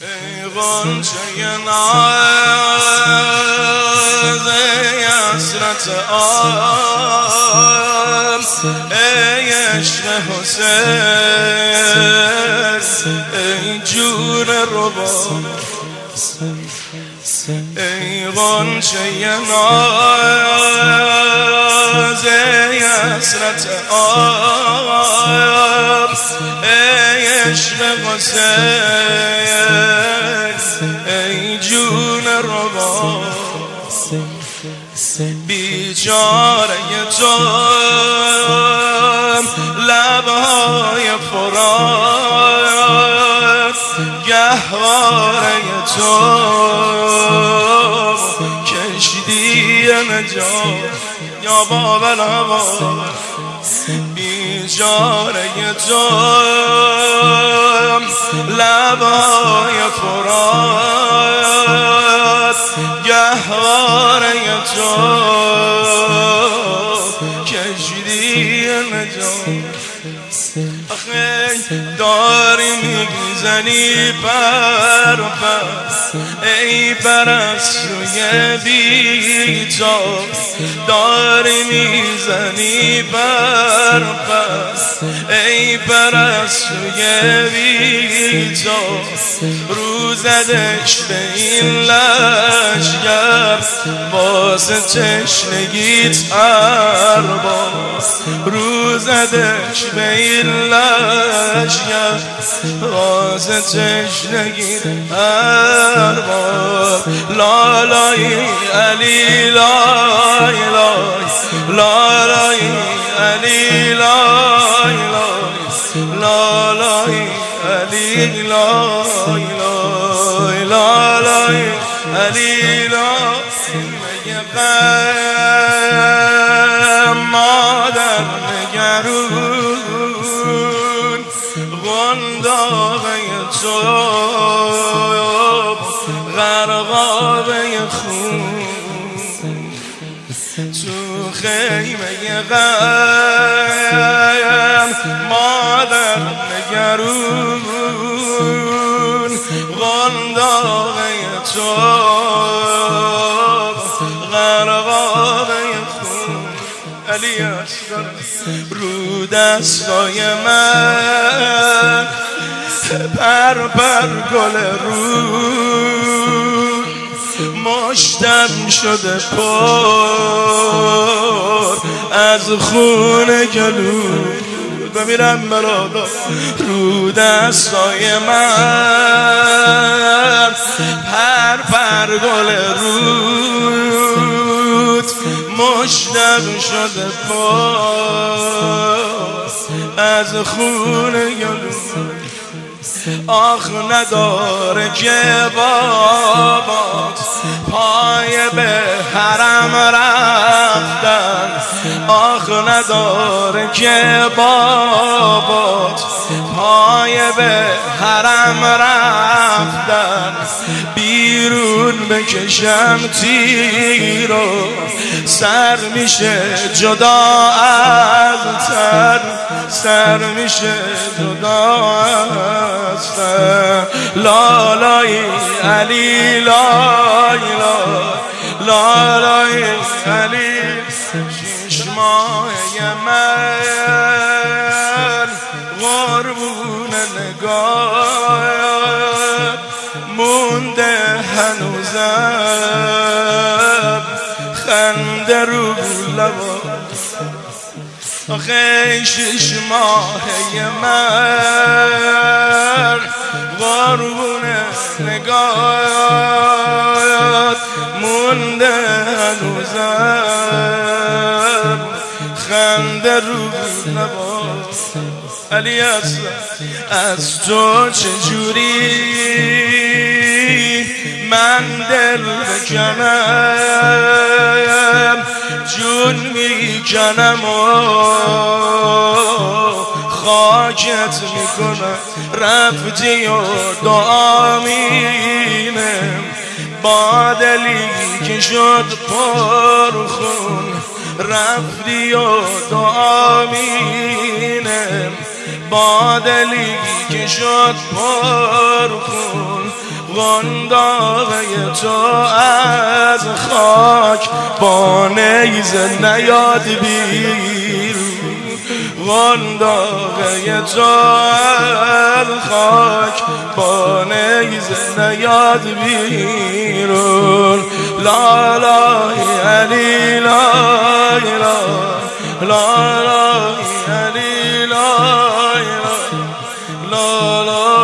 ای غنچه ناز ای حسرت آم ای عشق حسین ای جون ربا ای غنچه ناز ای حسرت آم ای عشق حسین ای جون ربا بیچاره تو لبهای فرات گهواره تو کشتی نجات یا بابا بیچاره تو لبهای فرات گهواره تو کشتی نجات آخه داری میزنی پر ای پرستوی بی‌تاب داری میزنی پر ای پرستوی بی‌تاب رو زدش به این لشگر واسه تشنگیت ارباب رو زدش به این لشگر واسه تشنگیت ارباب لالای علی لای لای لالای علی لای لای لالای علی لای لای لالای علی لای غم مادر نگرون غنداغه تو غرقابه خون تو خیمه غم مادر نگرون غنداغه تو غرقابه خون علی اصغر رو دستای من پر گل رو مشتم شده پر از خون گلو بمیرم برادا رو دستای من پر گل رود مشتم شده پر از خون گلو آخ نداره که بابات پای به حرم رفتن آخ نداره که بابات پای به حرم رفتن بیرون بکشم تیرو سر میشه جدا از تن سر میشه جدا از تن لالای علی لای لالای علی شش ماه من قربون نگاه مونده هنوزم خنده رو لبا آخه شش ماه من قربون نگاه مونده هنوزم خنده رو لبا علی از تو چجوری من دل بکنم جون میکنم و خاکت میکنم رفتی و دعا مینم با دلی که شد پرخون رفتی و دعا مینم با دلی که شد پرخون غنداغه تو از خاک با نیزه نیاد بیرون غنداغه تو از خاک با نیزه نیاد بیرون لا لا علی لا لا لا لا علی لا لا لا